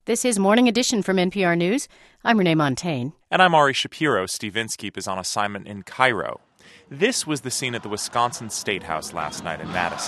This is Morning Edition from NPR News. I'm Renee Montaigne. And I'm Ari Shapiro. Steve Inskeep is on assignment in Cairo. This was the scene at the Wisconsin State House last night in Madison.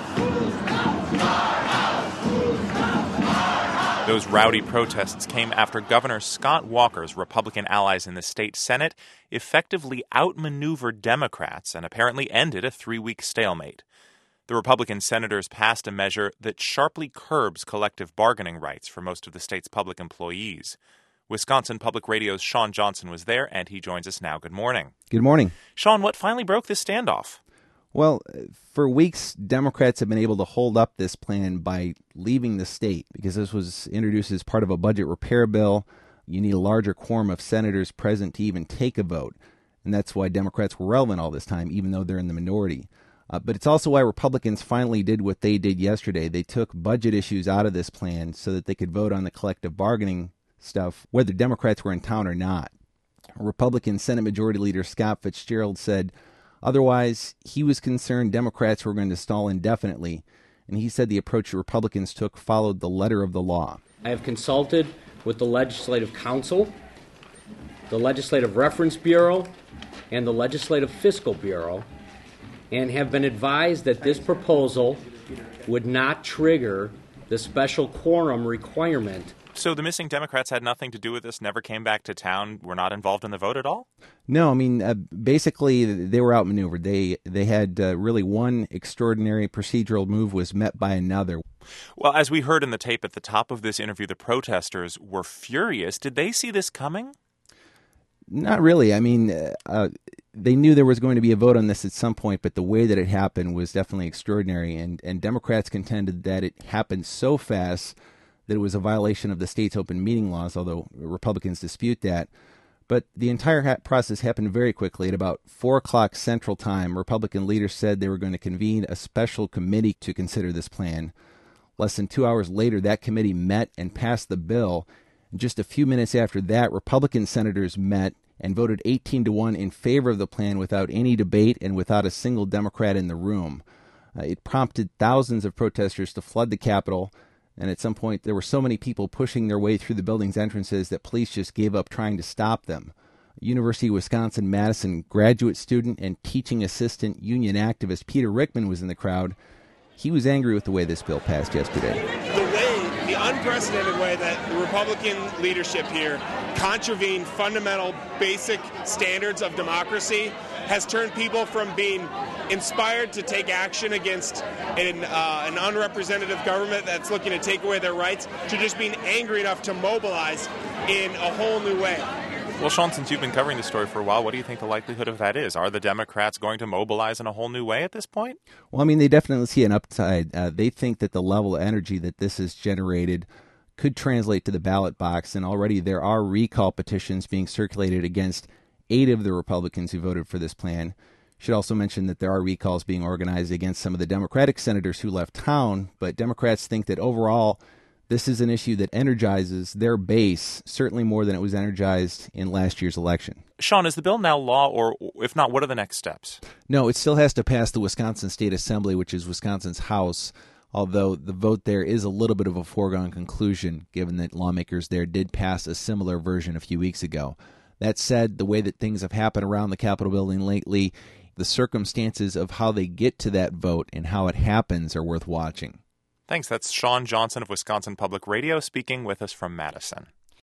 Those rowdy protests came after Governor Scott Walker's Republican allies in the state Senate effectively outmaneuvered Democrats and apparently ended a 3-week stalemate. The Republican senators passed a measure that sharply curbs collective bargaining rights for most of the state's public employees. Wisconsin Public Radio's Sean Johnson was there, and he joins us now. Good morning. Good morning. Sean, what finally broke this standoff? Well, for weeks, Democrats have been able to hold up this plan by leaving the state because this was introduced as part of a budget repair bill. You need a larger quorum of senators present to even take a vote, and that's why Democrats were relevant all this time, even though they're in the minority. But it's also why Republicans finally did what they did yesterday. They took budget issues out of this plan so that they could vote on the collective bargaining stuff, whether Democrats were in town or not. Republican Senate Majority Leader Scott Fitzgerald said otherwise he was concerned Democrats were going to stall indefinitely, and he said the approach the Republicans took followed the letter of the law. I have consulted with the Legislative Council, the Legislative Reference Bureau, and the Legislative Fiscal Bureau, and have been advised that this proposal would not trigger the special quorum requirement. So the missing Democrats had nothing to do with this, never came back to town, were not involved in the vote at all? No, I mean, basically they were outmaneuvered. They had really one extraordinary procedural move was met by another. Well, as we heard in the tape at the top of this interview, the protesters were furious. Did they see this coming? Not really. I mean, they knew there was going to be a vote on this at some point, but the way that it happened was definitely extraordinary. And Democrats contended that it happened so fast that it was a violation of the state's open meeting laws, although Republicans dispute that. But the entire process happened very quickly. At about 4 o'clock Central Time, Republican leaders said they were going to convene a special committee to consider this plan. Less than 2 hours later, that committee met and passed the bill. And just a few minutes after that, Republican senators met and voted 18-1 in favor of the plan without any debate and without a single Democrat in the room. It prompted thousands of protesters to flood the Capitol, and at some point there were so many people pushing their way through the building's entrances that police just gave up trying to stop them. University of Wisconsin-Madison graduate student and teaching assistant union activist Peter Rickman was in the crowd. He was angry with the way this bill passed yesterday. The unprecedented way that the Republican leadership here contravened fundamental basic standards of democracy has turned people from being inspired to take action against an unrepresentative government that's looking to take away their rights to just being angry enough to mobilize in a whole new way. Well, Sean, since you've been covering this story for a while, what do you think the likelihood of that is? Are the Democrats going to mobilize in a whole new way at this point? Well, I mean, they definitely see an upside. They think that the level of energy that this has generated could translate to the ballot box, and already there are recall petitions being circulated against 8 of the Republicans who voted for this plan. Should also mention that there are recalls being organized against some of the Democratic senators who left town, but Democrats think that overall this is an issue that energizes their base, certainly more than it was energized in last year's election. Sean, is the bill now law, or if not, what are the next steps? No, it still has to pass the Wisconsin State Assembly, which is Wisconsin's House, although the vote there is a little bit of a foregone conclusion, given that lawmakers there did pass a similar version a few weeks ago. That said, the way that things have happened around the Capitol building lately, the circumstances of how they get to that vote and how it happens are worth watching. Thanks. That's Sean Johnson of Wisconsin Public Radio speaking with us from Madison.